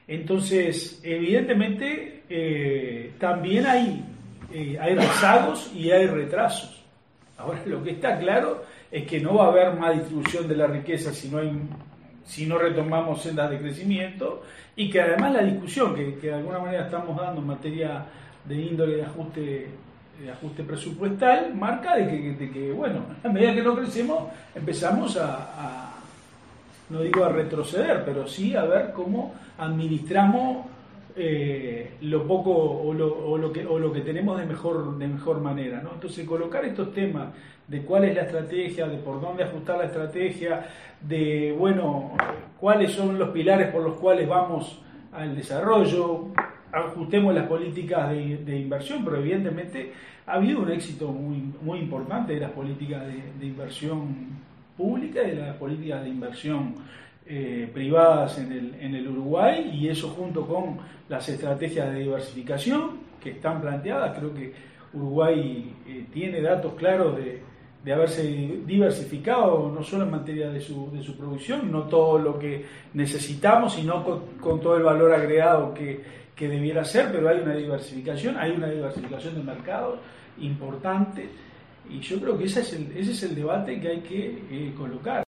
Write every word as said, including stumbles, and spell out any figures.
Entonces, evidentemente, eh, también hay, eh, hay rezagos y hay retrasos. Ahora, lo que está claro es que no va a haber más distribución de la riqueza si no, hay, si no retomamos sendas de crecimiento, y que además la discusión que, que de alguna manera estamos dando en materia de índole de ajuste, de ajuste presupuestal marca de que, de que, bueno, a medida que no crecemos empezamos a, a, no digo a retroceder, pero sí a ver cómo administramos eh, lo poco o lo, o lo que o lo que tenemos de mejor de mejor manera, ¿no? Entonces, colocar estos temas de cuál es la estrategia, de por dónde ajustar la estrategia, de, bueno, cuáles son los pilares por los cuales vamos al desarrollo, ajustemos las políticas de, de inversión, pero evidentemente ha habido un éxito muy, muy importante de las políticas de, de inversión pública y de las políticas de inversión eh, privadas en el, en el Uruguay, y eso junto con las estrategias de diversificación que están planteadas. Creo que Uruguay eh, tiene datos claros de, de haberse diversificado, no solo en materia de su, de su producción, no todo lo que necesitamos, sino con, con todo el valor agregado que, que debiera ser, pero hay una diversificación, hay una diversificación de mercados importante, y yo creo que ese es el, ese es el debate que hay que eh, colocar.